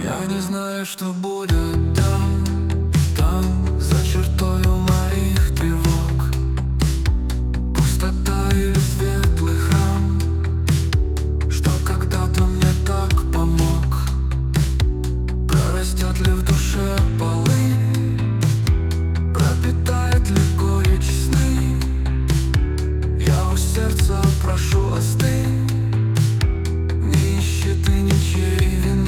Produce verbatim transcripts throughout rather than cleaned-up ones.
Я не знаю, что будет там, там, за чертою моих тревог. Пустота или светлый храм, что когда-то мне так помог. Прорастет ли в душе полынь, пропитает ли горечь сны? Я у сердца прошу, остынь, не ищи ты ничьей вины.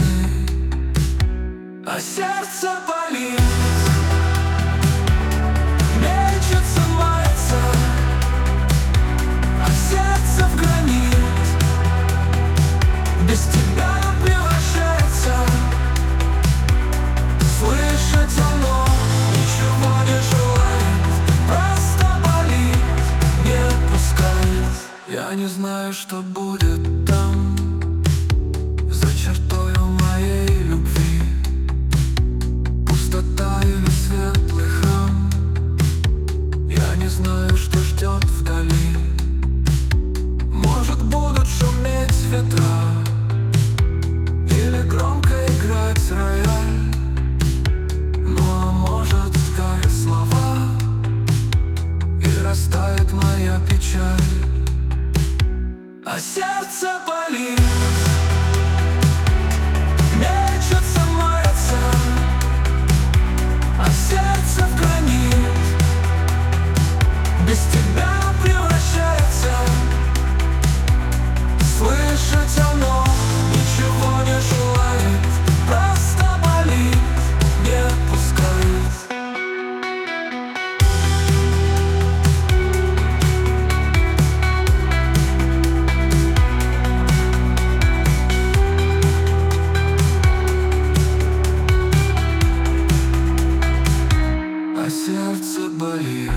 А сердце болит, мечется, мается, а сердце в гранит. Без тебя превращается. Слышать оно ничего не желает, просто болит, не отпускает. Я не знаю, что будет там, за чертою моей любви. Пустота или светлый храм, я не знаю, что ждет вдали. Может, будут шуметь ветра или громко играть рояль. Ну а может, скажет слова и растает моя печаль. А сердце болит, мечется, мается, а сердце в гранит. Без тебя превращается. Слышать оно ничего не желает, просто болит, не отпускает. А сердце болит,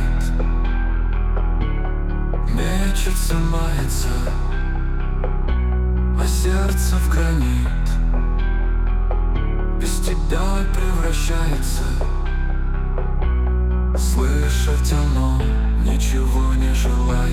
мечется, мается, а сердце в гранит. Без тебя превращается. Слышать оно ничего не желает.